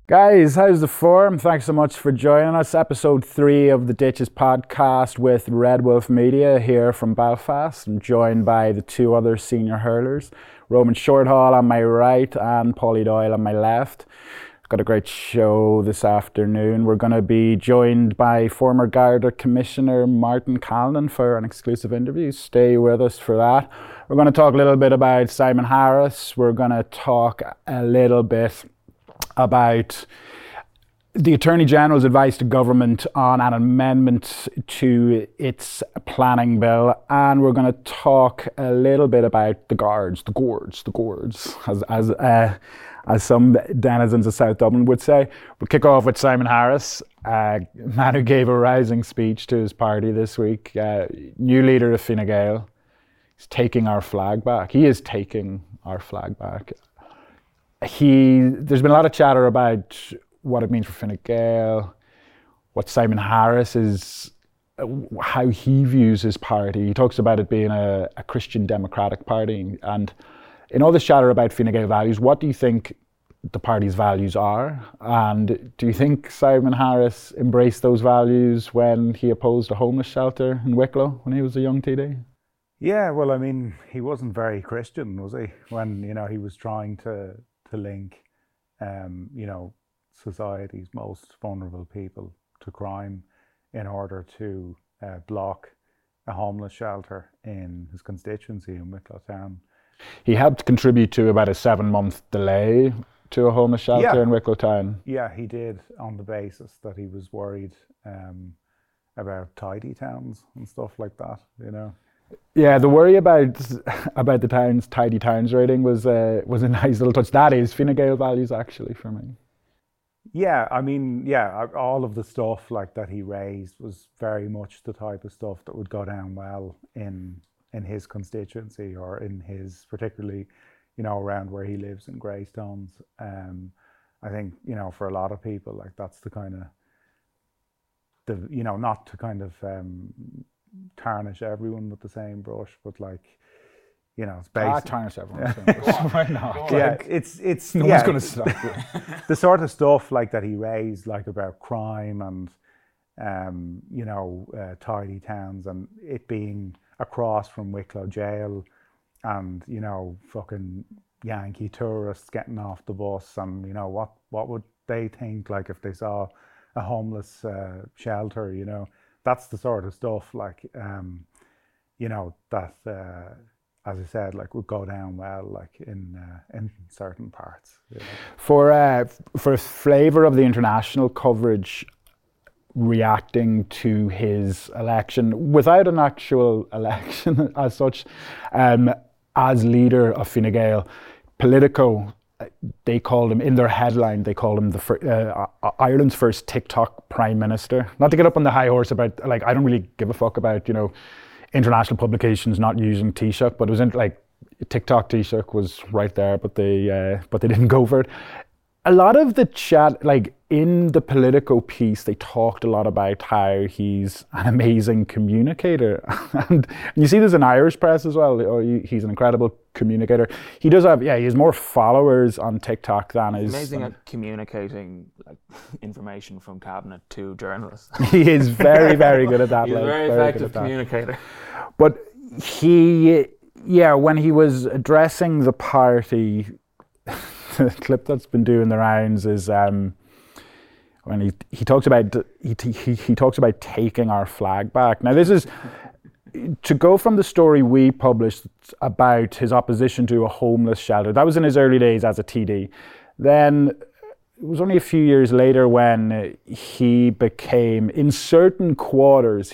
Guys, how's the form? Thanks so much for joining us. Episode 3 of the Ditches podcast with Red Wolf Media here from Belfast. I'm joined by the two other senior hurlers, Roman Shorthall on my right and Paulie Doyle on my left. Got a great show this afternoon. We're going to be joined by former Garda Commissioner Martin Callanan for an exclusive interview. Stay with us for that. We're going to talk a little bit about Simon Harris. We're going to talk a little bit about the Attorney General's advice to government on an amendment to its planning bill, and we're going to talk a little bit about the guards, as some denizens of South Dublin would say. We'll kick off with Simon Harris, a man who gave a rousing speech to his party this week, new leader of Fine Gael. He's taking our flag back. He is taking our flag back. There's been a lot of chatter about what it means for Fine Gael, what Simon Harris is, how he views his party. He talks about it being a Christian democratic party. And in all this chatter about Fine Gael values, what do you think the party's values are? And do you think Simon Harris embraced those values when he opposed a homeless shelter in Wicklow when he was a young TD? Yeah, well, I mean, he wasn't very Christian, was he? When, he was trying to link, society's most vulnerable people to crime in order to block a homeless shelter in his constituency in Wicklow Town. He helped contribute to about a 7-month delay to a homeless shelter in Wicklow Town. Yeah, he did, on the basis that he was worried about tidy towns and stuff like that, Yeah, the worry about the town's tidy towns rating was a nice little touch. That is Fine Gael values actually for me. Yeah, I mean, all of the stuff like that he raised was very much the type of stuff that would go down well in his constituency, or in his, particularly, around where he lives in Greystones. I think, for a lot of people, like, that's the kind of, not to kind of tarnish everyone with the same brush, but like, it's basic. Tarnish everyone with the same brush. Why not? Yeah, it's no one's going to stop you. The sort of stuff like that he raised, like about crime and tidy towns, and it being across from Wicklow Jail, and fucking Yankee tourists getting off the bus, and what would they think, like, if they saw a homeless shelter? That's the sort of stuff, like, that, as I said, like, would go down well, like, in certain parts. For a flavour of the international coverage reacting to his election, without an actual election as such, as leader of Fine Gael, Politico, they called him, in their headline, they called him Ireland's first TikTok prime minister. Not to get up on the high horse about, like, I don't really give a fuck about, international publications not using Taoiseach, but it was TikTok Taoiseach was right there, but they didn't go for it. A lot of the chat, like, in the Politico piece, they talked a lot about how he's an amazing communicator. And you see this in Irish press as well. He's an incredible communicator. He does have, he has more followers on TikTok than he's amazing at communicating, like, information from cabinet to journalists. He is very, very good at that. He's a very effective communicator. But when he was addressing the party, the clip that's been doing the rounds is when he talks about taking our flag back. Now, this is to go from the story we published about his opposition to a homeless shelter. That was in his early days as a TD. Then it was only a few years later when he became, in certain quarters,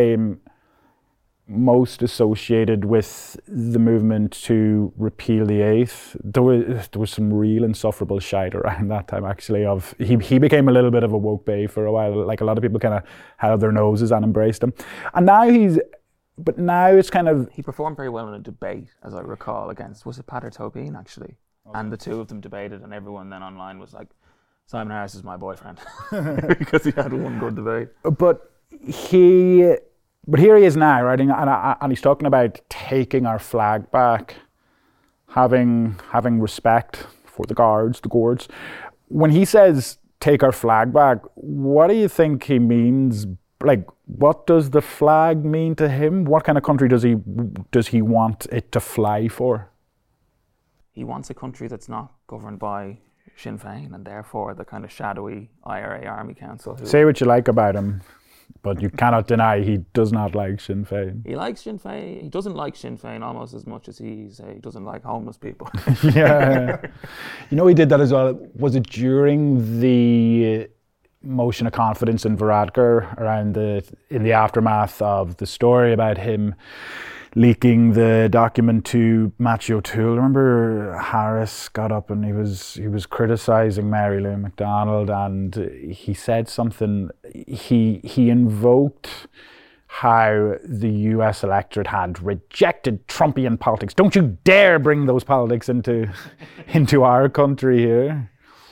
most associated with the movement to repeal the Eighth. There was some real insufferable shite around that time, actually. He became a little bit of a woke bae for a while. Like, a lot of people kind of held their noses and embraced him. And now it's kind of... He performed very well in a debate, as I recall, against, was it Pater Tobin, actually? Okay. And the two of them debated, and everyone then online was like, Simon Harris is my boyfriend. Because he had one good debate. But here he is now, right? And he's talking about taking our flag back, having respect for the guards, the gourds. When he says take our flag back. What do you think he means? Like, what does the flag mean to him? What kind of country does he want it to fly for? He wants a country that's not governed by Sinn Féin and therefore the kind of shadowy IRA Army Council. Say what you like about him, but you cannot deny he does not like Sinn Féin. He likes Sinn Féin. He doesn't like Sinn Féin almost as much as he doesn't like homeless people. Yeah. You know, he did that as well. Was it during the motion of confidence in Varadkar in the aftermath of the story about him leaking the document to Matthew O'Toole? Remember Harris got up and he was criticising Mary Lou McDonald, and he said something. He invoked how the US electorate had rejected Trumpian politics. Don't you dare bring those politics into our country here.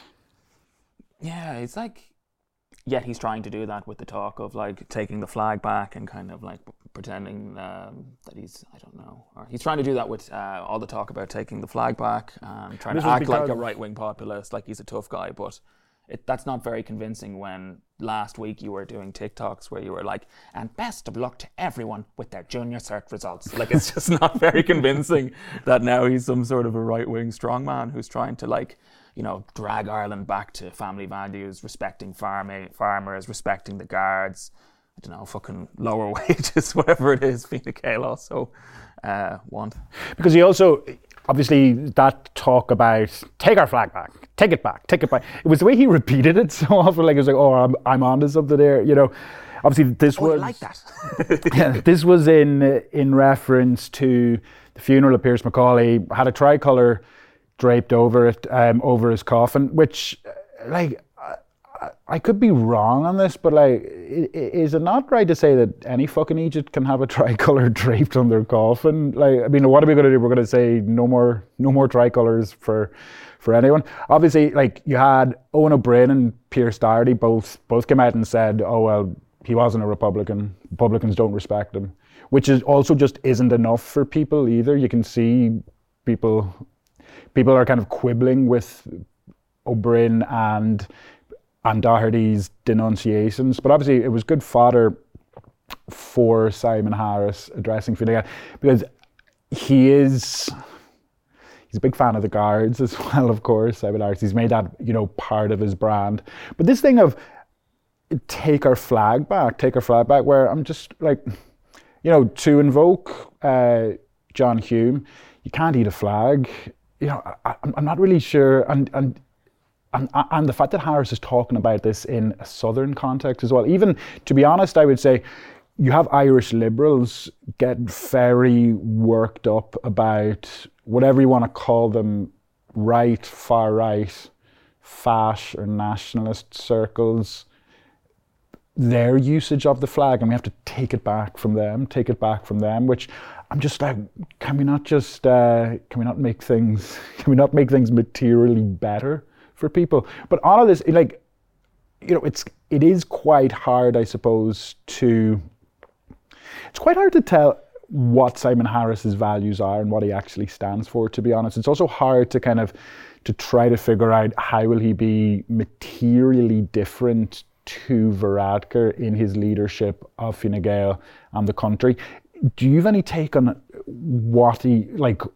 Yeah, it's like, yet he's trying to do that with the talk of like taking the flag back and kind of like pretending that he's, I don't know, or he's trying to do that with all the talk about taking the flag back and trying to act like a right-wing populist, like he's a tough guy, but that's not very convincing when last week you were doing TikToks where you were like, and best of luck to everyone with their junior cert results. Like, it's just not very convincing that now he's some sort of a right-wing strongman who's trying to like, you know, drag Ireland back to family values, respecting farmers, respecting the guards, I don't know, fucking lower wages, whatever it is, Fine Gael also want. Because he also, obviously, that talk about take our flag back, take it back. It was the way he repeated it so often, like it was like, oh, I'm onto something there, you know. Obviously, this was like that. Yeah, this was in reference to the funeral of Pierce McCauley. Had a tricolour draped over it, over his coffin, which, like, I could be wrong on this, but like, is it not right to say that any fucking Egypt can have a tricolour draped on their coffin? Like, I mean, what are we going to do? We're going to say no more tricolours for anyone. Obviously, like, you had Owen O'Brien and Pearse Doherty both came out and said, oh well, he wasn't a Republican. Republicans don't respect him, which is also just isn't enough for people either. You can see people are kind of quibbling with O'Brien and Doherty's denunciations, but obviously it was good fodder for Simon Harris addressing Fine Gael, because he's a big fan of the Guards as well, of course. Simon Harris, he's made that, you know, part of his brand. But this thing of take our flag back, where I'm just like, you know, to invoke John Hume, you can't eat a flag. You know, I'm not really sure, and the fact that Harris is talking about this in a southern context as well. Even, to be honest, I would say you have Irish liberals get very worked up about whatever you want to call them, right, far right, fash or nationalist circles, their usage of the flag, and we have to take it back from them, which I'm just like, can we not make things materially better for people? But all of this, like, you know, it is quite hard, I suppose, it's quite hard to tell what Simon Harris's values are and what he actually stands for, to be honest. It's also hard to to try to figure out how will he be materially different to Varadkar in his leadership of Fine Gael and the country. Do you have any take on what his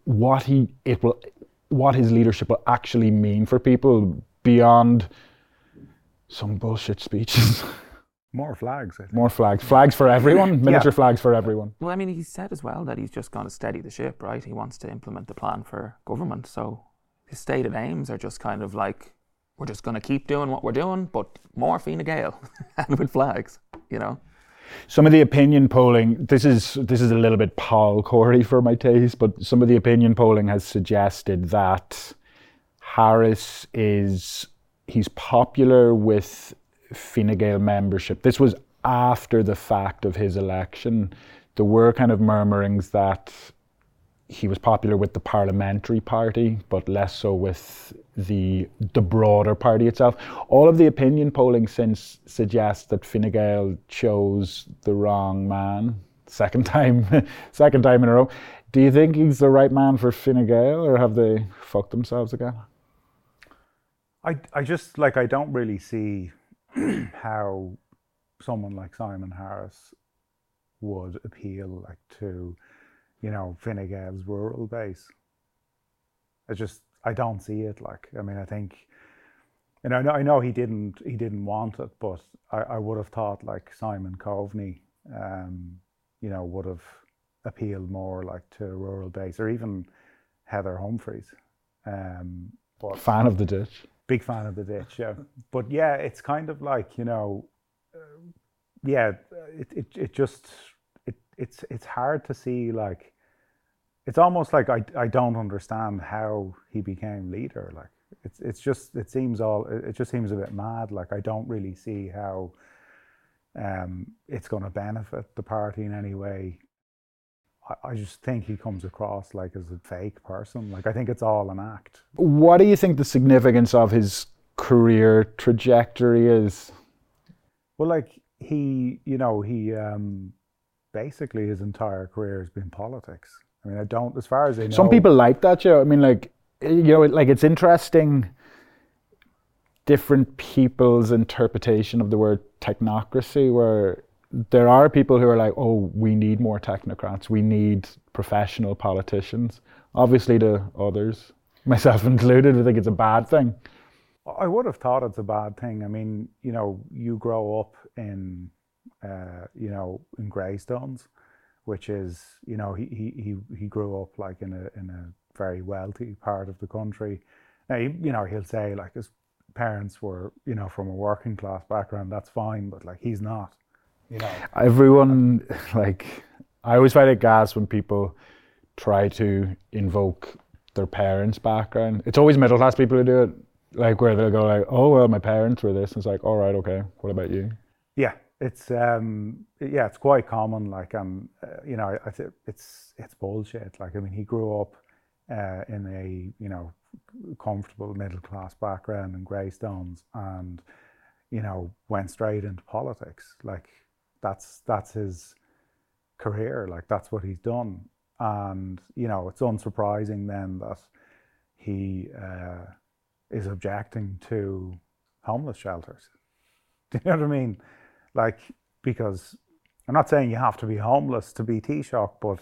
leadership will actually mean for people beyond some bullshit speeches? More flags, I think. More flags. Flags for everyone? Miniature flags for everyone. Well, I mean, he said as well that he's just going to steady the ship, right? He wants to implement the plan for government. So his stated aims are just kind of like, we're just going to keep doing what we're doing, but more Fine Gael and with flags, you know? Some of the opinion polling, this is a little bit Paul Corey for my taste, but some of the opinion polling has suggested that Harris he's popular with Fine Gael membership. This was after the fact of his election. There were kind of murmurings that he was popular with the parliamentary party, but less so with the broader party itself. All of the opinion polling since suggests that Fine Gael chose the wrong man. Second time in a row. Do you think he's the right man for Fine Gael, or have they fucked themselves again? I just like I don't really see how someone like Simon Harris would appeal like to, Fine Gael's rural base. I don't see it. Like, I mean, I think, and I know he didn't want it, but I would have thought like Simon Coveney, would have appealed more like to rural base, or even Heather Humphreys. But Fan of the ditch. big fan of the ditch, yeah. But yeah, it's kind of like, yeah, it's hard to see, like, it's almost like I don't understand how he became leader. Like, it just seems a bit mad. Like, I don't really see how it's going to benefit the party in any way. I just think he comes across like as a fake person. Like, I think it's all an act. What do you think the significance of his career trajectory is? Well, like, he basically his entire career has been politics. I mean, as far as I know. Some people like that, I mean, like, like, it's interesting, different people's interpretation of the word technocracy, where there are people who are like, oh, we need more technocrats, we need professional politicians. Obviously, to others, myself included, I think it's a bad thing. I would have thought it's a bad thing. I mean, you grow up in, in Greystones, which is, he grew up like in a very wealthy part of the country. Now, he'll say like his parents were, from a working class background. That's fine, but like, he's not. Everyone, like, I always find it gas when people try to invoke their parents' background. It's always middle class people who do it, like, where they'll go like, oh, well, my parents were this. And it's like, all right, okay, what about you? Yeah, it's it's quite common. Like, I think it's bullshit. Like, I mean, he grew up in a comfortable middle class background in Greystones, and went straight into politics. Like, that's his career. Like, that's what he's done. And it's unsurprising then that he is objecting to homeless shelters. Do you know what I mean? Like, because I'm not saying you have to be homeless to be Taoiseach, but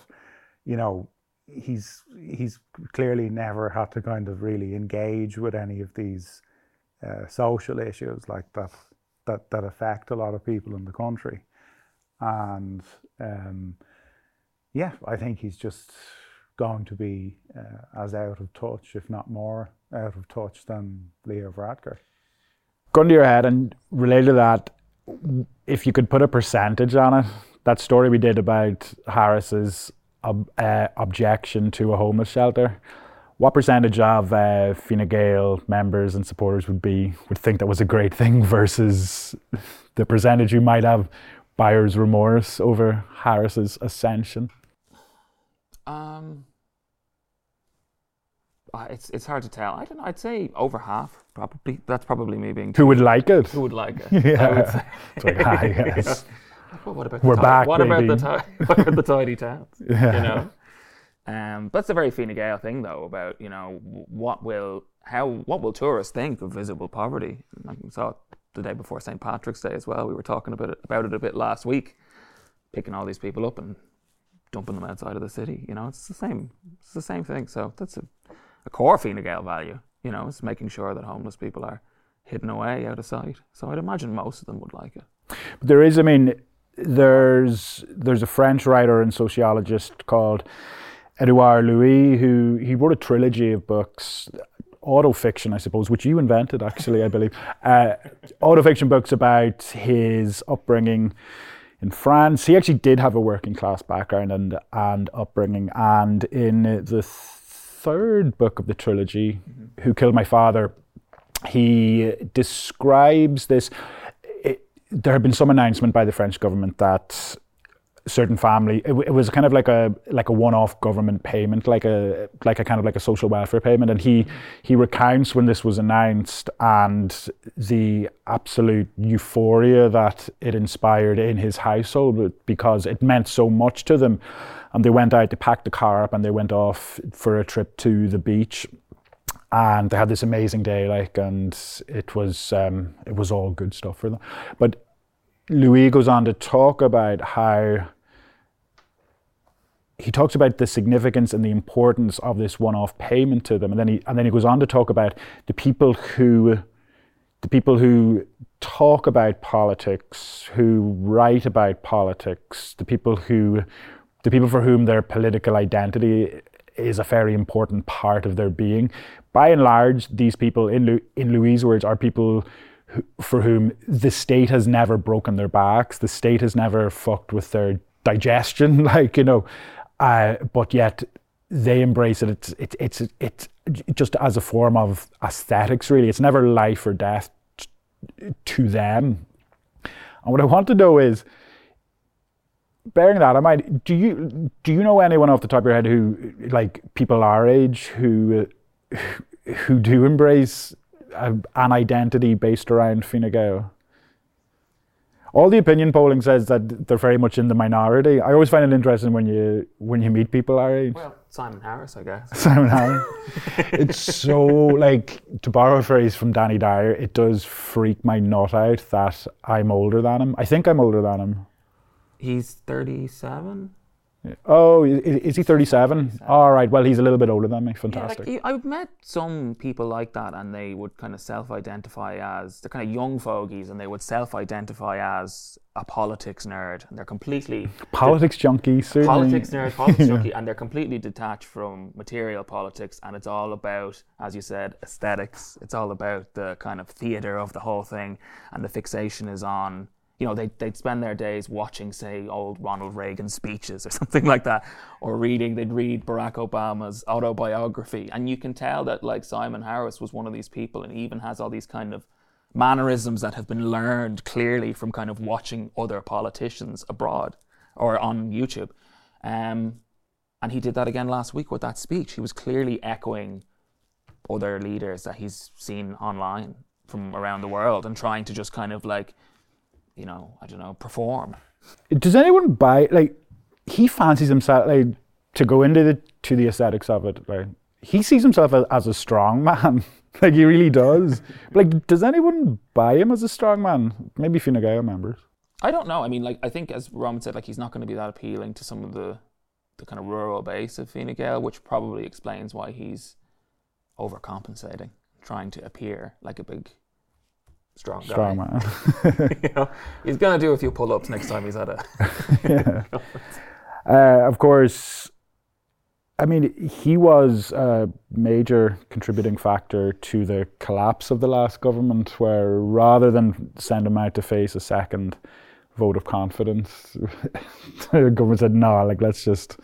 he's clearly never had to kind of really engage with any of these social issues like that affect a lot of people in the country. And I think he's just going to be as out of touch, if not more out of touch, than Leo Varadkar. Gun to your head, and related to that, if you could put a percentage on it, that story we did about Harris's objection to a homeless shelter, what percentage of Fine Gael members and supporters would think that was a great thing versus the percentage who might have buyer's remorse over Harris's ascension? It's hard to tell. I don't know. I'd say over half, probably. That's probably me being. Who would like it? Who would like it? Yeah. I would say. It's like, yes. Well, what about We're back, what baby. about the tidy towns? Yeah. That's a very Fine Gael thing, though. About what will tourists think of visible poverty? I saw it the day before St. Patrick's Day as well. We were talking about it a bit last week, picking all these people up and dumping them outside of the city. It's the same thing. So that's a core Fine Gael value. It's making sure that homeless people are hidden away out of sight. So I'd imagine most of them would like it. But there is, I mean, there's a French writer and sociologist called Edouard Louis, who he wrote a trilogy of books, autofiction, I suppose, which you invented, actually, I believe. Autofiction books about his upbringing in France. He actually did have a working class background and upbringing. And in the third book of the trilogy, Who Killed My Father, he describes this. There had been some announcement by the French government that certain family, it was kind of like a one-off government payment, like a kind of like a social welfare payment, and he recounts when this was announced and the absolute euphoria that it inspired in his household, because it meant so much to them. And they went out, they packed the car up and they went off for a trip to the beach. and they had this amazing day, like, and it was all good stuff for them. But Louis goes on to talk about how he talks about the significance and the importance of this one-off payment to them, and then he goes on to talk about the people who talk about politics, who write about politics, the people for whom their political identity is a very important part of their being. By and large, these people, in Louis' words, are people for whom the state has never broken their backs, the state has never fucked with their digestion, like, you know, but yet they embrace it. It's just as a form of aesthetics, really. It's never life or death to them. And what I want to know is, bearing that in mind, do you know anyone off the top of your head who, like, people our age who do embrace an identity based around Fine Gael? All the opinion polling says that they're very much in the minority. I always find it interesting when you meet people our age. Well, Simon Harris, I guess. Simon Harris. It's so, like, to borrow a phrase from Danny Dyer, it does freak my nut out that I'm older than him. I think I'm older than him. He's 37. Oh, is he 37? All right, well, he's a little bit older than me. Fantastic. Yeah, like, I've met some people like that, and they would kind of self-identify as, they're kind of young fogies, and they would self-identify as a politics nerd, and they're completely... Politics junkie, certainly. Politics nerd, politics junkie, and they're completely detached from material politics, and it's all about, as you said, aesthetics. It's all about the kind of theatre of the whole thing, and the fixation is on... You know, they'd spend their days watching, say, old Ronald Reagan speeches or something like that, or they'd read Barack Obama's autobiography. And you can tell that, like, Simon Harris was one of these people, and he even has all these kind of mannerisms that have been learned clearly from kind of watching other politicians abroad or on YouTube. And he did that again last week with that speech. He was clearly echoing other leaders that he's seen online from around the world and trying to just kind of, like, you know, I don't know, perform. Does anyone buy, like, he fancies himself, like, to go into the aesthetics of it, like, he sees himself as a strong man. Like, he really does. Like, does anyone buy him as a strong man? Maybe Fine Gael members. I don't know. I mean, like, I think, as Roman said, like, he's not going to be that appealing to some of the kind of rural base of Fine Gael, which probably explains why he's overcompensating, trying to appear like a big... Strong man. You know, he's going to do a few pull-ups next time he's at a... Yeah. Of course, I mean, he was a major contributing factor to the collapse of the last government, where rather than send him out to face a second vote of confidence, the government said, no, like, let's just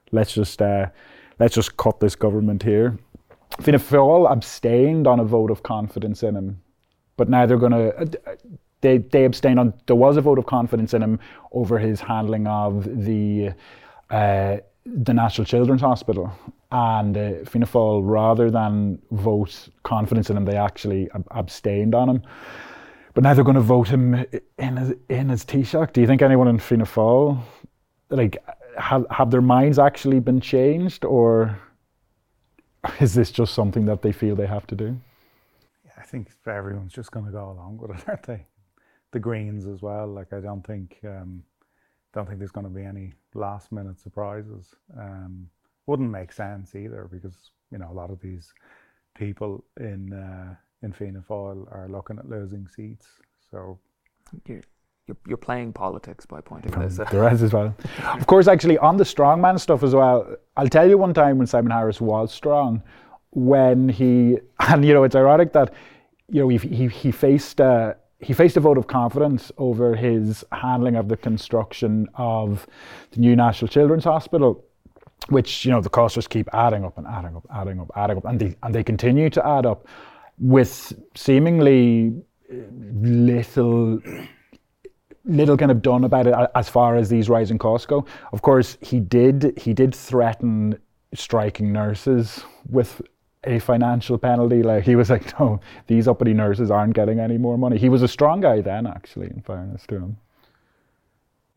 cut this government here. Fianna Fáil abstained on a vote of confidence in him. But now they're going to, they abstain on, there was a vote of confidence in him over his handling of the National Children's Hospital. And Fianna Fáil, rather than vote confidence in him, they actually abstained on him. But now they're going to vote him in his Taoiseach. Do you think anyone in Fianna Fáil, like, have their minds actually been changed? Or is this just something that they feel they have to do? I think everyone's just going to go along with it, aren't they? The Greens as well. Like, I don't think there's going to be any last minute surprises. Wouldn't make sense either, because, you know, a lot of these people in Fianna Fáil are looking at losing seats. So you're playing politics by pointing this out. The rest as well. Of course, actually, on the strongman stuff as well, I'll tell you one time when Simon Harris was strong, when and, you know, it's ironic that, you know, he faced a vote of confidence over his handling of the construction of the new National Children's Hospital, which, you know, the costs just keep adding up, and they continue to add up with seemingly little kind of done about it as far as these rising costs go. Of course, he did threaten striking nurses with a financial penalty. Like, he was like, no, these uppity nurses aren't getting any more money. He was a strong guy then, actually, in fairness to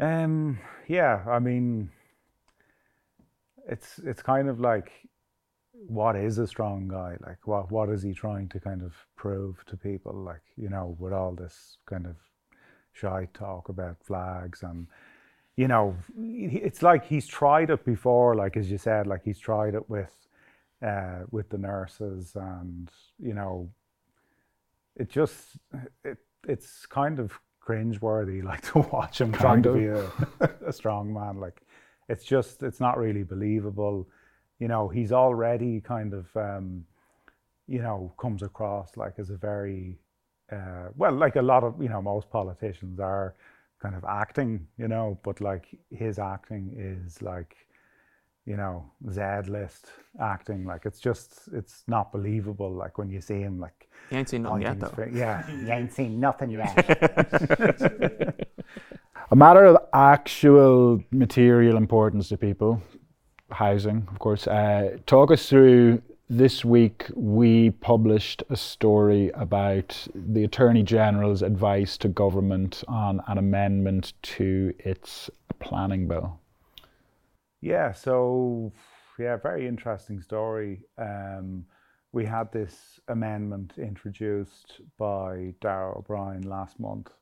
him. Yeah, I mean, it's kind of like, what is a strong guy? Like, what is he trying to kind of prove to people? Like, you know, with all this kind of shy talk about flags, and you know, it's like he's tried it before. Like as you said, like he's tried it with the nurses, and you know, it just it's kind of cringeworthy, like to watch him trying to be a strong man. Like it's not really believable. You know, he's already kind of you know, comes across like as a very well, like a lot of, you know, most politicians are kind of acting, you know, but like his acting is like, you know, Z-list acting. Like it's not believable. Like when you see him, like You ain't seen nothing yet, though. yeah, you ain't seen nothing yet. A matter of actual material importance to people, housing, of course. Talk us through, this week we published a story about the Attorney General's advice to government on an amendment to its planning bill. Yeah, so yeah, very interesting story. We had this amendment introduced by Darragh O'Brien last month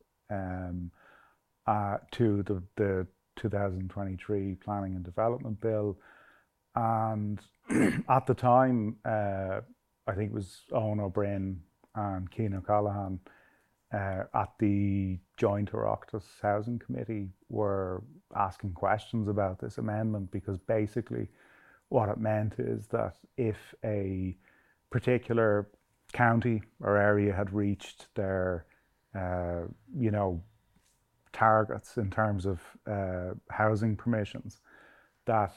to the 2023 Planning and Development Bill. And at the time, I think it was Owen O'Brien and Cian O'Callaghan at the Joint Oireachtas Housing Committee were asking questions about this amendment, because basically what it meant is that if a particular county or area had reached their you know, targets in terms of housing permissions, that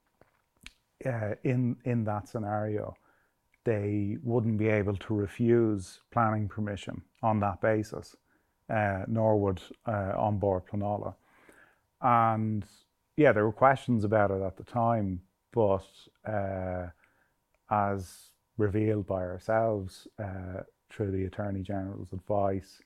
in that scenario they wouldn't be able to refuse planning permission on that basis, nor would An Bord Pleanála. And yeah, there were questions about it at the time, but as revealed by ourselves through the Attorney General's advice,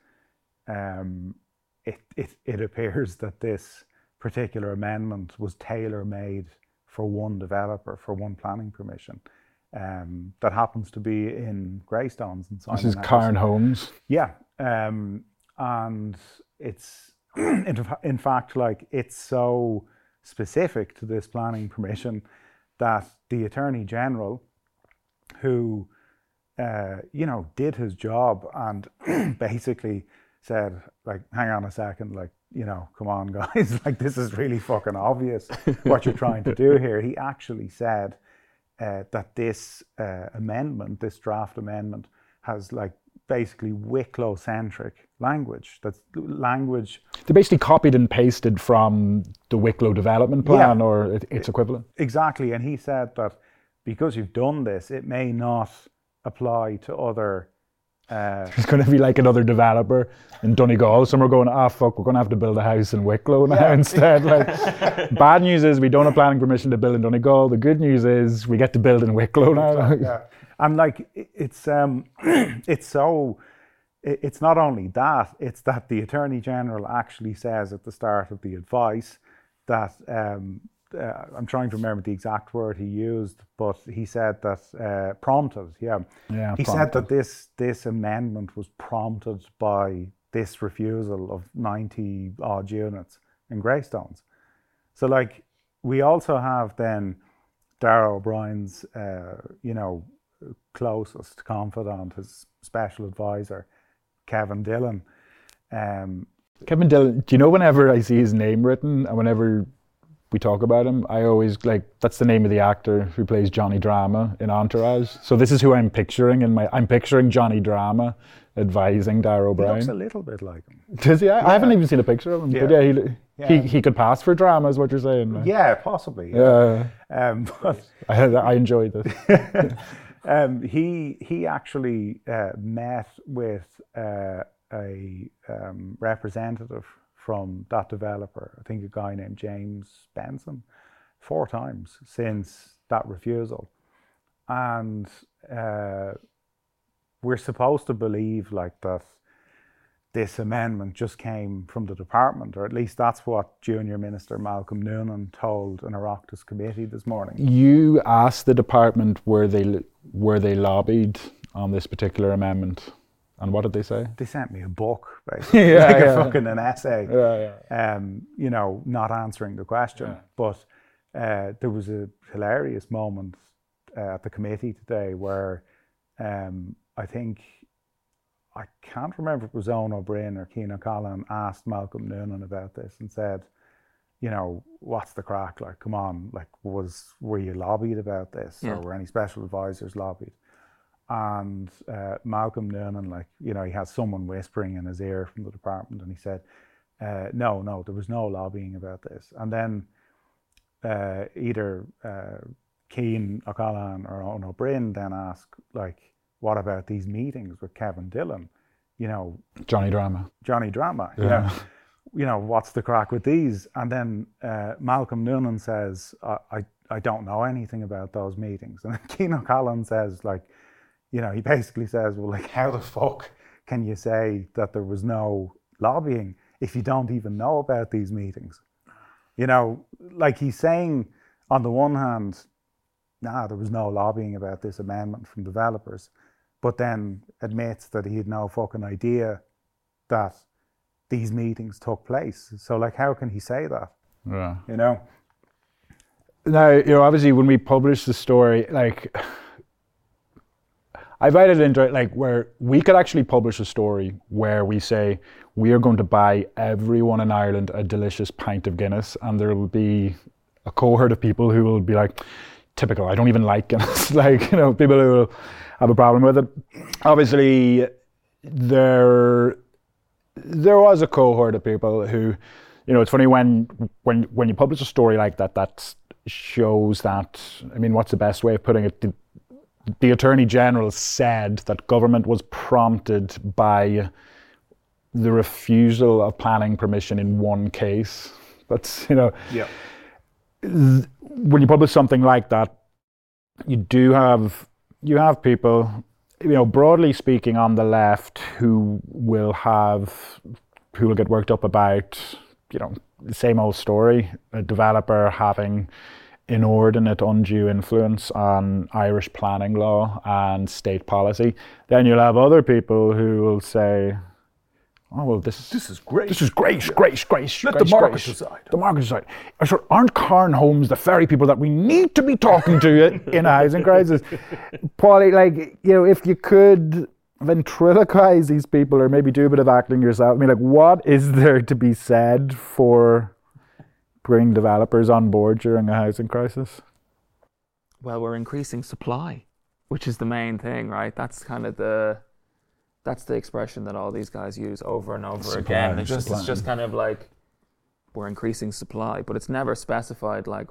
it appears that this particular amendment was tailor-made for one developer, for one planning permission. That happens to be in Greystones and Simon This is Cairn Homes. Yeah, and it's in fact, like, it's so specific to this planning permission that the Attorney General, who you know, did his job and basically said, like, hang on a second, like, you know, come on guys, like, this is really fucking obvious what you're trying to do here. He actually said that this amendment, this draft amendment, has like basically Wicklow-centric language. That's language. They basically copied and pasted from the Wicklow development plan, Yeah, or its equivalent. Exactly, and he said that because you've done this, it may not apply to other. There's going to be like another developer in Donegal. Some are going, fuck, we're going to have to build a house in Wicklow now instead. Like, bad news is we don't have planning permission to build in Donegal. The good news is we get to build in Wicklow now. Yeah, and like it's so. It's not only that; it's that the Attorney General actually says at the start of the advice that I'm trying to remember the exact word he used, but he said that prompted. Yeah, he said that this amendment was prompted by this refusal of 90 odd units in Greystones. So, like, we also have then Darragh O'Brien's, you know, closest confidant, his special advisor, Kevin Dillon. Kevin Dillon, do you know, whenever I see his name written and whenever we talk about him, I always, like, that's the name of the actor who plays Johnny Drama in Entourage. So this is who I'm picturing I'm picturing Johnny Drama advising Darragh O'Brien. He looks a little bit like him. Does he? I haven't even seen a picture of him. Yeah. But yeah, he could pass for drama, is what you're saying. Right? Yeah, possibly. Yeah. But I enjoyed this. He actually met with a representative from that developer, I think a guy named James Benson, 4 times since that refusal. And we're supposed to believe, like, that this amendment just came from the department, or at least that's what Junior Minister Malcolm Noonan told an Oireachtas committee this morning. You asked the department were they lobbied on this particular amendment, and what did they say? They sent me a book, basically, fucking an essay. You know, not answering the question. Yeah. But there was a hilarious moment at the committee today where I can't remember if it was Owen O'Brien or Cian O'Callaghan asked Malcolm Noonan about this and said, you know, what's the crack? Like, come on, like, were you lobbied about this? Yeah. Or were any special advisors lobbied? And Malcolm Noonan, like, you know, he has someone whispering in his ear from the department, and he said, no, there was no lobbying about this. And then either Cian O'Callaghan or Owen O'Brien then asked, like, what about these meetings with Kevin Dillon? You know, Johnny Drama. Yeah. You know, what's the crack with these? And then Malcolm Noonan says, I don't know anything about those meetings. And then Cian O'Callaghan says, like, you know, he basically says, well, like, how the fuck can you say that there was no lobbying if you don't even know about these meetings? You know, like, he's saying on the one hand, there was no lobbying about this amendment from developers, but then admits that he had no fucking idea that these meetings took place. So, like, how can he say that? Yeah. You know? Now, you know, obviously when we published the story, like, I invited into it, like, where we could actually publish a story where we say we are going to buy everyone in Ireland a delicious pint of Guinness, and there will be a cohort of people who will be like, typical, I don't even like Guinness. Like, you know, people who will have a problem with it. Obviously, there was a cohort of people who, you know, it's funny when you publish a story like that, that shows that, I mean, what's the best way of putting it? The Attorney General said that government was prompted by the refusal of planning permission in one case. That's, you know, yeah. When you publish something like that, you have people, you know, broadly speaking on the left who will get worked up about, you know, the same old story, a developer having inordinate undue influence on Irish planning law and state policy. Then you'll have other people who will say, oh, well, this is great. This is great. Let the market decide. The market decide. So aren't Cairn Homes the very people that we need to be talking to in a housing crisis? Paulie, like, you know, if you could ventriloquize these people or maybe do a bit of acting yourself, I mean, like, what is there to be said for bringing developers on board during a housing crisis? Well, we're increasing supply, which is the main thing, right? That's kind of the expression that all these guys use over and over again. It's just kind of like, we're increasing supply, but it's never specified like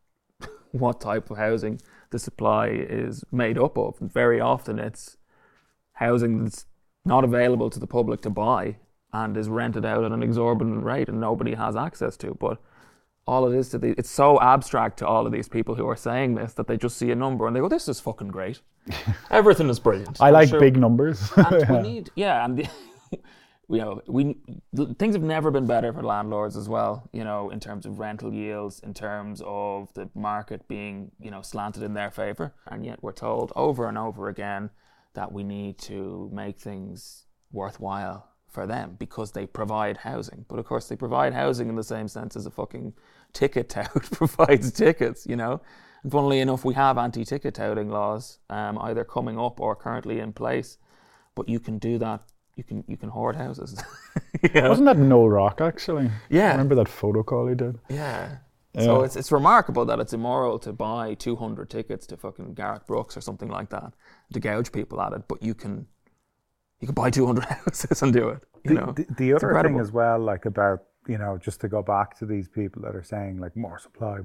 what type of housing the supply is made up of. And very often it's housing that's not available to the public to buy and is rented out at an exorbitant rate and nobody has access to. But all it is it's so abstract to all of these people who are saying this that they just see a number and they go, this is fucking great. Everything is brilliant. I like big numbers. And we need, and you know, things have never been better for landlords as well, you know, in terms of rental yields, in terms of the market being, you know, slanted in their favor. And yet we're told over and over again that we need to make things worthwhile for them because they provide housing. But of course they provide housing in the same sense as a fucking ticket tout provides tickets, you know. And funnily enough, we have anti-ticket touting laws either coming up or currently in place, but you can do that. You can hoard houses. You know? Wasn't that Noel Rock actually? Yeah. Remember that photo call he did? Yeah. So it's remarkable that it's immoral to buy 200 tickets to fucking Gareth Brooks or something like that to gouge people at it, but you can buy 200 houses and do it. You know, the other thing as well, like about, you know, just to go back to these people that are saying like more supply,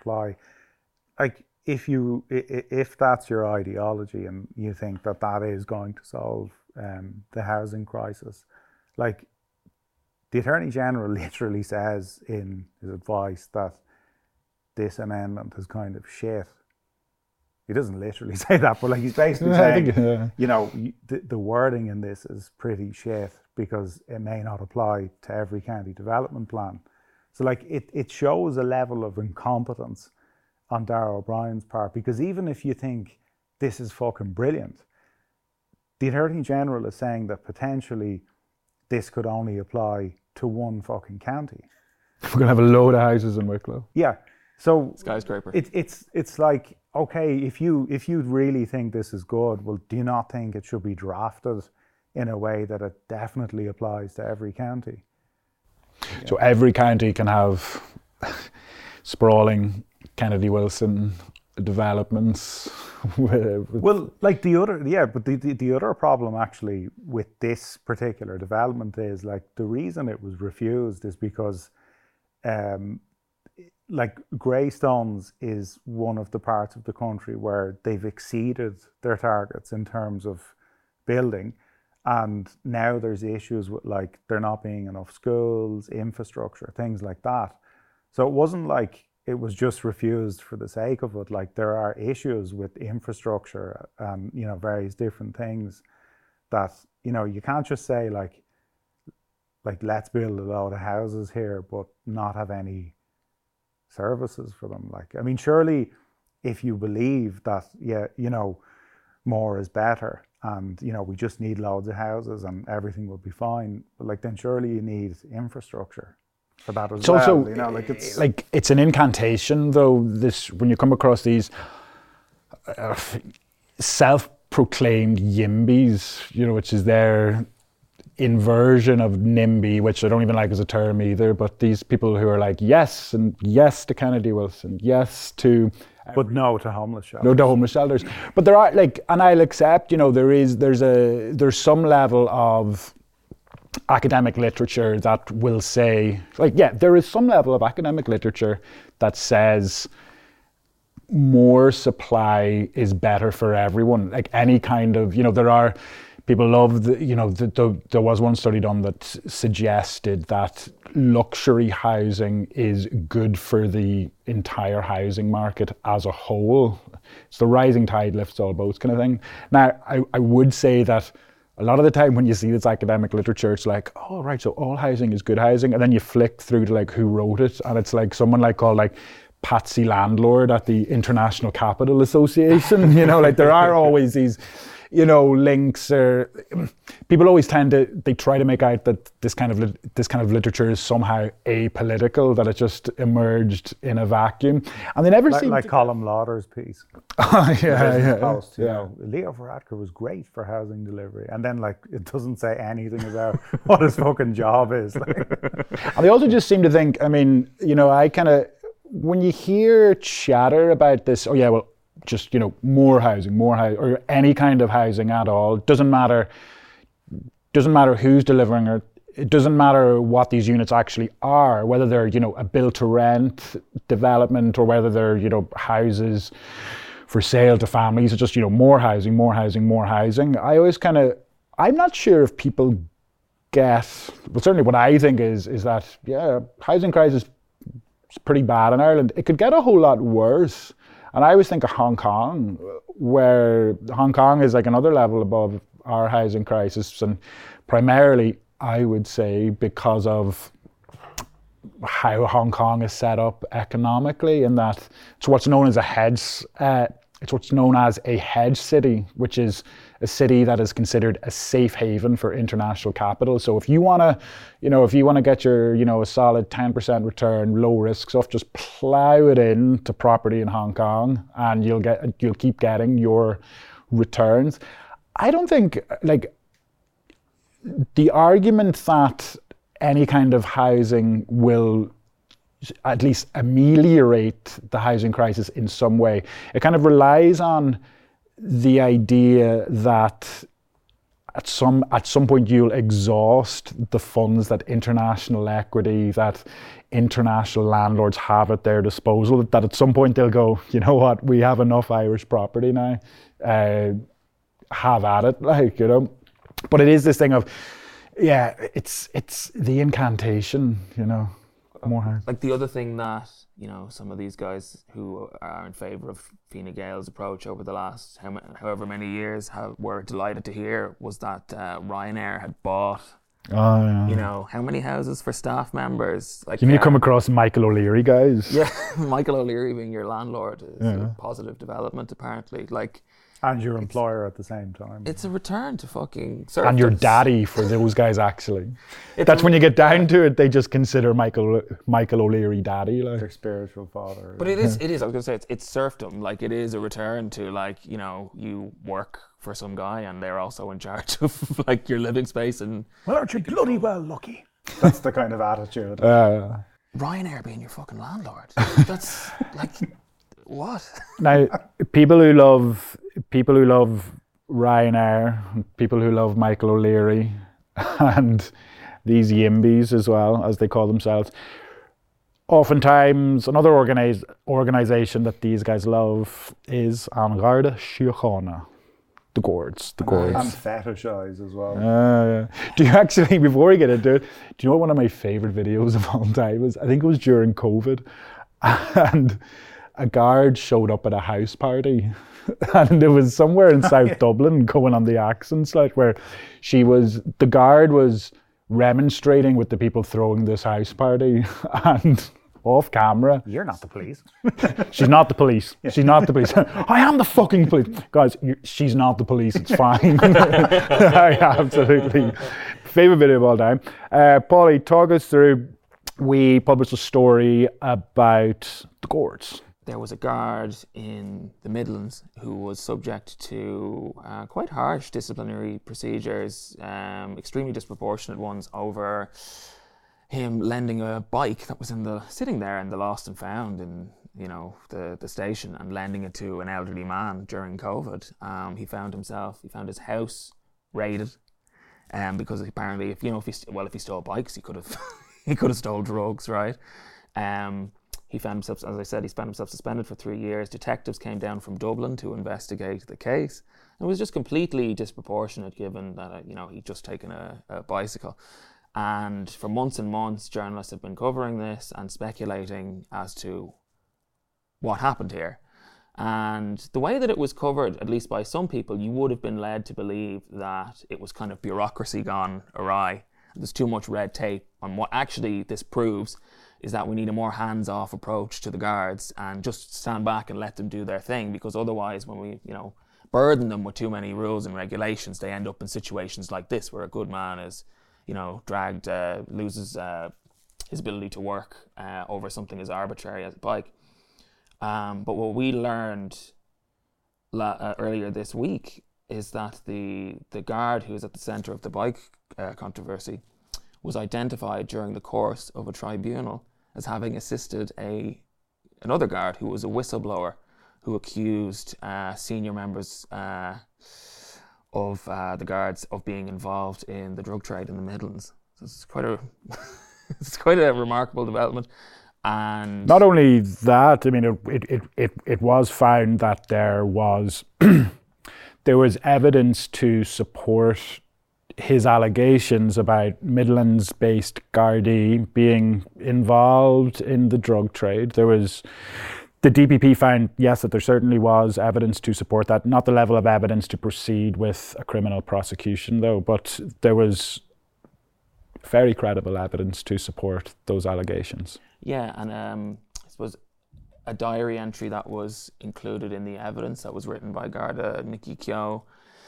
like if that's your ideology and you think that is going to solve the housing crisis, like the Attorney General literally says in his advice that this amendment is kind of shit. He doesn't literally say that, but like he's basically saying, you know, the wording in this is pretty shit because it may not apply to every county development plan. So like it shows a level of incompetence on Darragh O'Brien's part, because even if you think this is fucking brilliant, the Attorney General is saying that potentially this could only apply to one fucking county. We're going to have a load of houses in Wicklow. Yeah. So Skyscraper. It's like, okay, if you really think this is good, well, do you not think it should be drafted in a way that it definitely applies to every county? So every county can have sprawling Kennedy Wilson developments. Well, like the other problem actually with this particular development is like the reason it was refused is because like Greystones is one of the parts of the country where they've exceeded their targets in terms of building, and now there's issues with like there not being enough schools, infrastructure, things like that. So it wasn't like it was just refused for the sake of it. Like there are issues with infrastructure and, you know, various different things that, you know, you can't just say like let's build a lot of houses here but not have any services for them. Like, I mean, surely if you believe that, yeah, you know, more is better and, you know, we just need loads of houses and everything will be fine, but like then surely you need infrastructure for that as well. Also, you know, it's an incantation though, this, when you come across these self-proclaimed YIMBYs, you know, which is their inversion of NIMBY, which I don't even like as a term either, but these people who are like yes, and yes to Kennedy Wilson, yes to but no to homeless shelters. No to homeless shelters. But there are like, and I'll accept, you know, there's some level of academic literature that will say, like, yeah, there is some level of academic literature that says more supply is better for everyone. Like any kind of, you know, there are, people love, there was one study done that suggested that luxury housing is good for the entire housing market as a whole. It's the rising tide lifts all boats kind of thing. Now, I would say that a lot of the time when you see this academic literature, it's like, oh, right, so all housing is good housing. And then you flick through to like who wrote it. And it's like someone like called like Patsy Landlord at the International Capital Association. You know, like there are always these, you know, links, or people always they try to make out that this kind of literature is somehow apolitical, that it just emerged in a vacuum, and they never seem like Colm Lauder's piece. Post, you know, Leo Varadkar was great for housing delivery, and then like it doesn't say anything about what his fucking job is. Like. And they also just seem to think, I mean, you know, when you hear chatter about this, oh yeah, well, just, you know, more housing, or any kind of housing at all. Doesn't matter who's delivering it. It doesn't matter what these units actually are, whether they're, you know, a build-to-rent development or whether they're, you know, houses for sale to families. It's just, you know, more housing. I always I'm not sure if people get, but certainly what I think is that, yeah, housing crisis is pretty bad in Ireland. It could get a whole lot worse. And I always think of Hong Kong, where Hong Kong is like another level above our housing crisis, and primarily, I would say, because of how Hong Kong is set up economically, in that it's what's known as a hedge city, which is a city that is considered a safe haven for international capital. So if you want to get your, you know, a solid 10% return, low risk stuff, just plow it into property in Hong Kong and you'll keep getting your returns. I don't think, like, the argument that any kind of housing will at least ameliorate the housing crisis in some way, it kind of relies on the idea that at some point you'll exhaust the funds that international equity, that international landlords have at their disposal, that at some point they'll go, you know what, we have enough Irish property now, have at it, like, you know. But it is this thing of, yeah, it's the incantation, you know. More hard. Like the other thing that, you know, some of these guys who are in favour of Fine Gael's approach over the last however many years were delighted to hear was that Ryanair had bought Oh, yeah. You know, how many houses for staff members? Like, You need to come across Michael O'Leary, guys. yeah, Michael O'Leary being your landlord is Yeah. a positive development, apparently. Like, And your employer at the same time. it's a return to fucking serfdom. And your daddy for those guys, actually. It's That's a- when you get down to it, they just consider Michael O'Leary daddy. Like. Their spiritual father. But it is. I was gonna say it's serfdom. Like, it is a return to, like, you know, you work for some guy and they're also in charge of like your living space, and Well, aren't you bloody well lucky? That's the kind of attitude. Ryanair being your fucking landlord. That's like, what? Now, people who love Ryanair, people who love Michael O'Leary, and these Yimbies as well, as they call themselves, oftentimes another organisation that these guys love is An Garda Síochána, the Gourds. And fetishize as well. Do you actually, before we get into it, do you know what one of my favourite videos of all time was? I think it was during COVID, and a guard showed up at a house party, and it was somewhere in South Dublin, going on the accents, like, where the guard was remonstrating with the people throwing this house party, and off camera, You're not the police. she's not the police. She's not the police. I am the fucking police. Guys, she's not the police. It's fine. I absolutely. Favorite video of all time. Paulie, talk us through. We published a story about the Gourds. There was a guard in the Midlands who was subject to quite harsh disciplinary procedures, extremely disproportionate ones, over him lending a bike that was sitting there in the lost and found in, you know, the station, and lending it to an elderly man during COVID. He found his house raided, because apparently if he stole bikes, he could have he could have stole drugs, right? He found himself, as I said, he found himself suspended for 3 years. Detectives came down from Dublin to investigate the case. It was just completely disproportionate, given that he'd just taken a bicycle. And for months and months, journalists have been covering this and speculating as to what happened here. And the way that it was covered, at least by some people, you would have been led to believe that it was kind of bureaucracy gone awry. There's too much red tape. And what actually this proves is that we need a more hands-off approach to the guards and just stand back and let them do their thing, because otherwise, when we, burden them with too many rules and regulations, they end up in situations like this, where a good man is, dragged, loses his ability to work over something as arbitrary as a bike. But what we learned earlier this week is that the guard who is at the centre of the bike controversy was identified during the course of a tribunal as having assisted another guard who was a whistleblower, who accused senior members of the guards of being involved in the drug trade in the Midlands. So it's quite a remarkable development. And not only that, I mean, it was found that there was there was evidence to support his allegations about Midlands-based Gardaí being involved in the drug trade. The DPP found, yes, that there certainly was evidence to support that. Not the level of evidence to proceed with a criminal prosecution, though, but there was very credible evidence to support those allegations. Yeah, and I suppose a diary entry that was included in the evidence that was written by Garda Nikki Keogh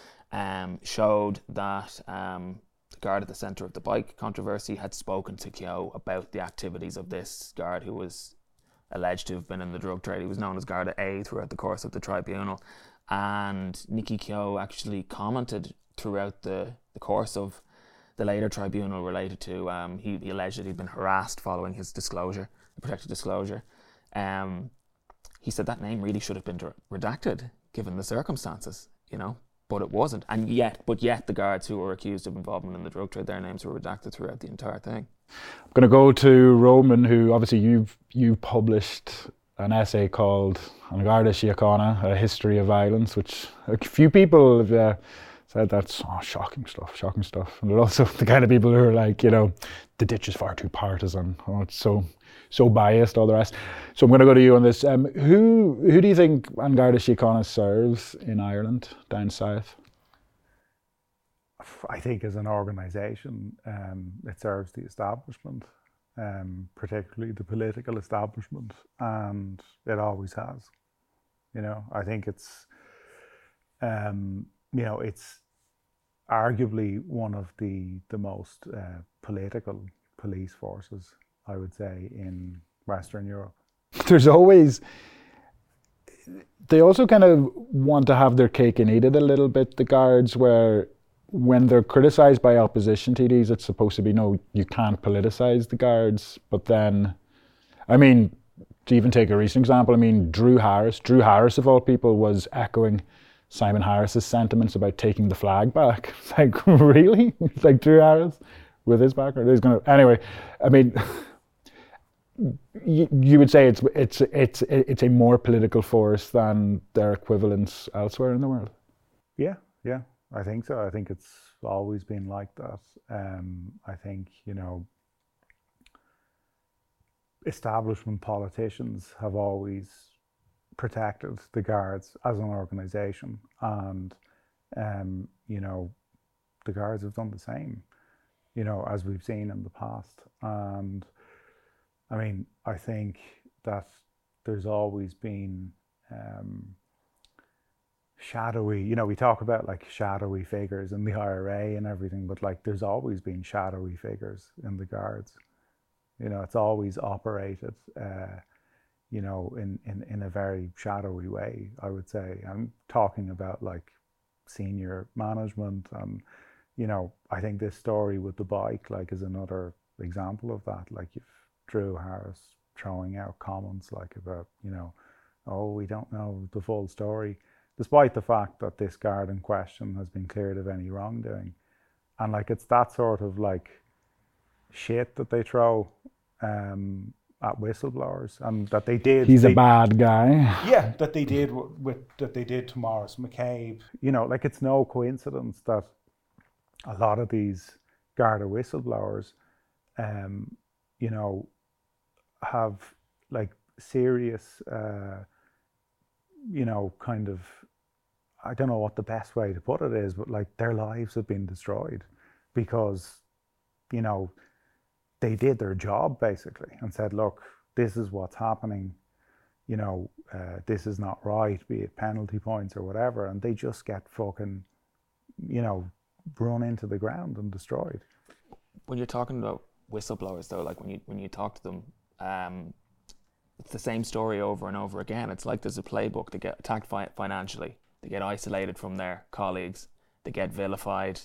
showed that the guard at the centre of the bike controversy had spoken to Keogh about the activities of this guard who was alleged to have been in the drug trade. He was known as Garda A throughout the course of the tribunal. And Nikki Keogh actually commented throughout the course of the later tribunal related to, he alleged that he'd been harassed following his disclosure, protected disclosure. He said that name really should have been redacted given the circumstances, but it wasn't. And yet the guards who were accused of involvement in the drug trade, their names were redacted throughout the entire thing. I'm going to go to Roman, who obviously you've published an essay called An Garda Síochána, A History of Violence, which a few people have said that's shocking stuff. And there are also the kind of people who are like, the ditch is far too partisan, it's so biased, all the rest. So I'm going to go to you on this. Who do you think An Garda Síochána serves in Ireland, down south? I think as an organisation, it serves the establishment, particularly the political establishment, and it always has. You know, I think it's, you know, it's arguably one of the most political police forces, I would say, in Western Europe. There's always, they also kind of want to have their cake and eat it a little bit, the guards, where when they're criticised by opposition TDs, it's supposed to be, no, you can't politicise the guards. But then, I mean, to even take a recent example, I mean, Drew Harris of all people was echoing Simon Harris's sentiments about taking the flag back. It's like, really? It's like Drew Harris with his background is going to, anyway, I mean, you would say it's a more political force than their equivalents elsewhere in the world. Yeah, I think so. I think it's always been like that. I think, you know, establishment politicians have always protected the guards as an organisation, and you know, the guards have done the same, you know, as we've seen in the past. And I mean, I think that there's always been shadowy, you know, we talk about like shadowy figures in the IRA and everything, but like there's always been shadowy figures in the guards. You know, it's always operated, you know, in a very shadowy way, I would say. I'm talking about like senior management, and, you know, I think this story with the bike, like, is another example of that. Like, you've Drew Harris throwing out comments like about, you know, oh, we don't know the full story, despite the fact that this guard in question has been cleared of any wrongdoing. And like, it's that sort of like shit that they throw at whistleblowers, and that they did. He's a bad guy. Yeah, that they did that they did to Maurice McCabe. You know, like, it's no coincidence that a lot of these Garda whistleblowers, you know, have like serious, you know, kind of, I don't know what the best way to put it is, but like, their lives have been destroyed because, you know, they did their job basically and said, look, this is what's happening, you know, this is not right, be it penalty points or whatever, and they just get fucking, you know, run into the ground and destroyed. When you're talking about whistleblowers though, like when you talk to them, it's the same story over and over again. It's like there's a playbook. They get attacked financially, they get isolated from their colleagues, they get vilified,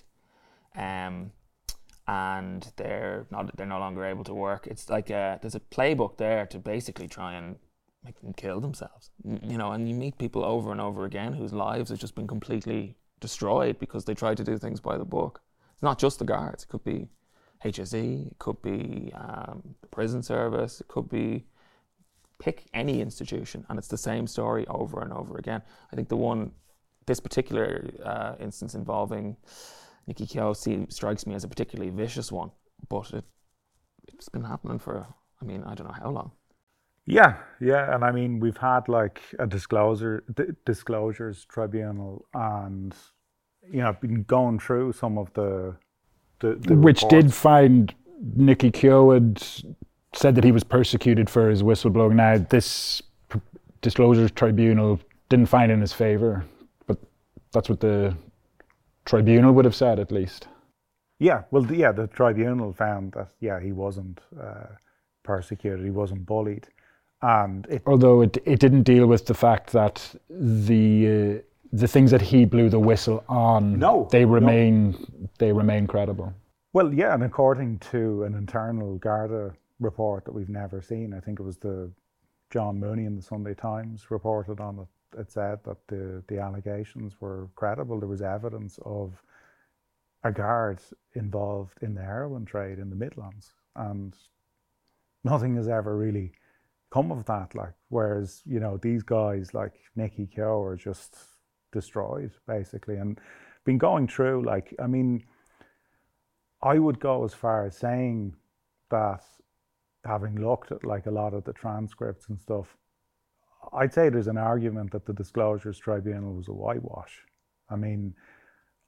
and they're no longer able to work. It's like there's a playbook there to basically try and make them kill themselves. You know, and you meet people over and over again whose lives have just been completely destroyed because they tried to do things by the book. It's not just the guards. It could be HSE, it could be the prison service, it could be, pick any institution, and it's the same story over and over again. I think this particular instance involving Nicky Keogh strikes me as a particularly vicious one, but it's been happening for, I mean, I don't know how long. Yeah, and I mean, we've had like a disclosures tribunal, and, you know, I've been going through some of the which reports. did find Nicky Keogh had said that he was persecuted for his whistleblowing. Now, this disclosures tribunal didn't find in his favour, but that's what the tribunal would have said, at least. Yeah, well, the tribunal found that, yeah, he wasn't persecuted, he wasn't bullied, and although it didn't deal with the fact that the things that he blew the whistle on, they remain credible. Well, yeah, and according to an internal Garda report that we've never seen, I think it was the John Mooney in the Sunday Times reported on it. It said that the allegations were credible. There was evidence of a guard involved in the heroin trade in the Midlands, and nothing has ever really come of that. Like, whereas, you know, these guys like Nicky Keogh are just destroyed basically. And been going through, like, I mean, I would go as far as saying that, having looked at like a lot of the transcripts and stuff, I'd say there's an argument that the Disclosures Tribunal was a whitewash. I mean,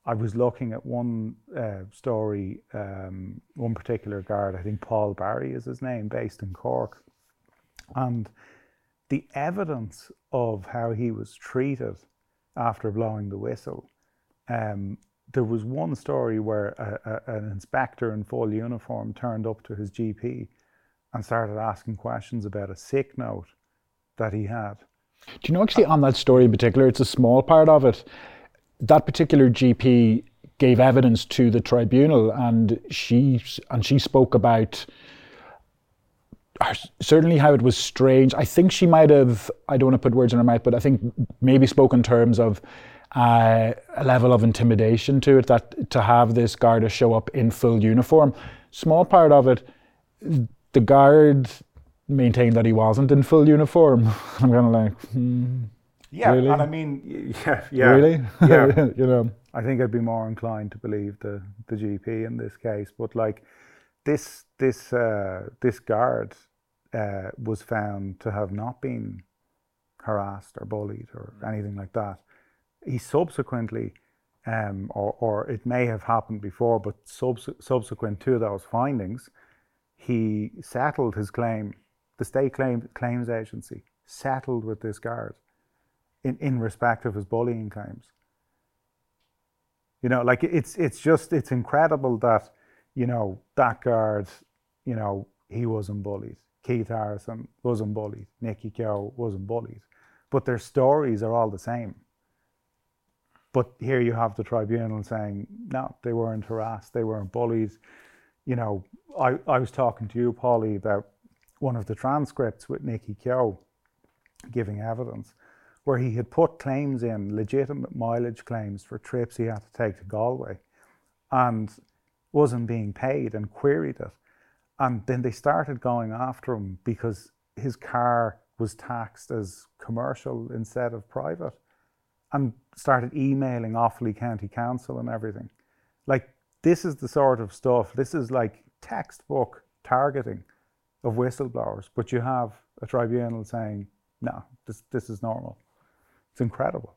I was looking at one story, one particular guard, I think Paul Barry is his name, based in Cork. And the evidence of how he was treated after blowing the whistle, there was one story where an inspector in full uniform turned up to his GP and started asking questions about a sick note that he had. Do you know, actually, on that story in particular, it's a small part of it. That particular GP gave evidence to the tribunal, and she spoke about certainly how it was strange. I think she might have, I don't want to put words in her mouth, but I think maybe spoke in terms of a level of intimidation to it, that to have this Garda show up in full uniform. Small part of it, the guard maintained that he wasn't in full uniform. I'm kind of like, yeah, really? And I mean, yeah, really, yeah. you know. I think I'd be more inclined to believe the GP in this case, but like this guard was found to have not been harassed or bullied or anything like that. He subsequently, or it may have happened before, but subsequent to those findings, he settled his claim. The state claims agency settled with this guard in respect of his bullying claims. You know, like it's incredible that, you know, that guard, you know, he wasn't bullied. Keith Harrison wasn't bullied. Nicky Keogh wasn't bullied. But their stories are all the same. But here you have the tribunal saying, no, they weren't harassed, they weren't bullied. You know, I was talking to you, Paulie, about one of the transcripts with Nicky Keogh giving evidence, where he had put claims in, legitimate mileage claims for trips he had to take to Galway, and wasn't being paid, and queried it. And then they started going after him because his car was taxed as commercial instead of private, and started emailing Offaly County Council and everything. Like, this is the sort of stuff, this is like textbook targeting of whistleblowers, but you have a tribunal saying, no, this is normal. It's incredible.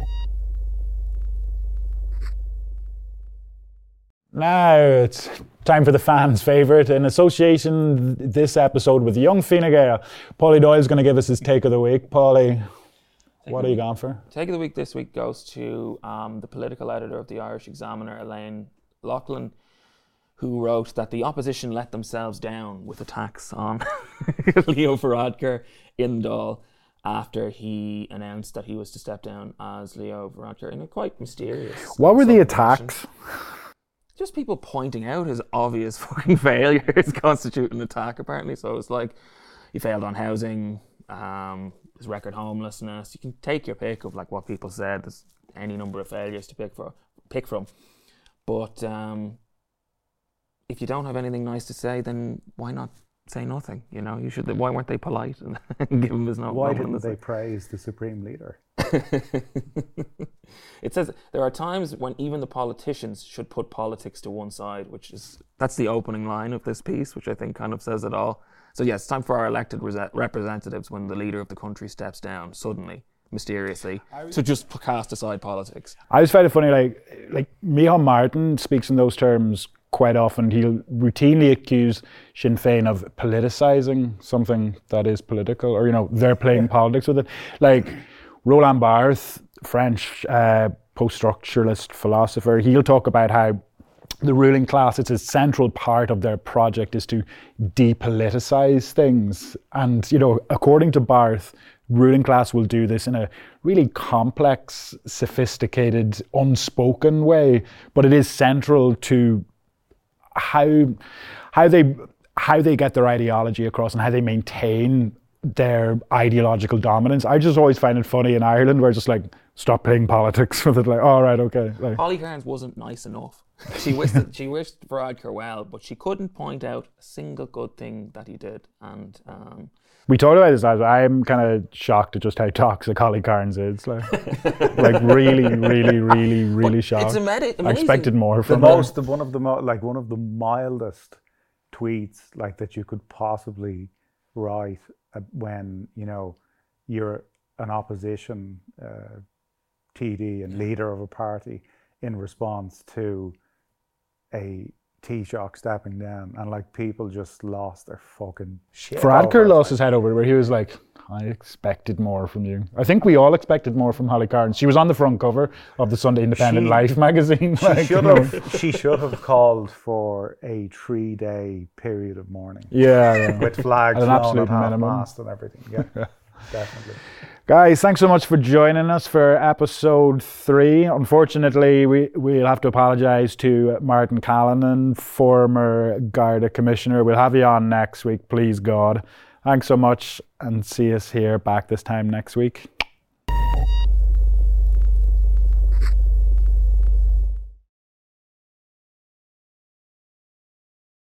Now it's time for the fans' favourite. In association this episode with Young Fine Gael, Paulie Doyle's going to give us his take of the week. Paulie, what are you going for? Take of the week this week goes to the political editor of the Irish Examiner, Elaine Loughlin, who wrote that the opposition let themselves down with attacks on Leo Varadkar in Dáil after he announced that he was to step down as Leo Varadkar in a quite mysterious... What were the attacks? Just people pointing out his obvious fucking failures constitute an attack, apparently. So it's like, he failed on housing, his record homelessness. You can take your pick of like what people said. There's any number of failures to pick from. But if you don't have anything nice to say, then why not say nothing? You know, you should. Why weren't they polite and give him his note? Why didn't they praise the Supreme Leader? It says there are times when even the politicians should put politics to one side, that's the opening line of this piece, which I think kind of says it all. So yes, it's time for our elected representatives, when the leader of the country steps down suddenly, mysteriously, to just cast aside politics. I always find it funny, like Micheál Martin speaks in those terms quite often. He'll routinely accuse Sinn Féin of politicising something that is political, or, you know, they're playing politics with it. Like Roland Barthes, French post-structuralist philosopher, he'll talk about how the ruling class, it's a central part of their project is to depoliticize things. And, you know, according to Barthes, ruling class will do this in a really complex, sophisticated, unspoken way, but it is central to how they get their ideology across and how they maintain their ideological dominance. I just always find it funny in Ireland where it's just like, stop playing politics with it. Like, all right, okay. Like, Holly Cairns wasn't nice enough. She wished Varadkar well, but she couldn't point out a single good thing that he did. And we talked about this. I'm kind of shocked at just how toxic Holly Cairns is. Like really shocked. It's amazing. I expected more from one of the mildest tweets like that you could possibly write when, you know, you're an opposition TD and leader of a party, in response to a Taoiseach stepping down, and like people just lost their fucking shit. Varadkar lost his head over it, where he was like, I expected more from you. I think we all expected more from Holly Carden. She was on the front cover of the Sunday Independent Life magazine. She should have called for a 3-day period of mourning. Yeah. With flags at an absolute minimum and everything. Yeah, definitely. Guys, thanks so much for joining us for episode 3. Unfortunately, we'll have to apologise to Martin Callanan, former Garda Commissioner. We'll have you on next week, please God. Thanks so much, and see us here back this time next week.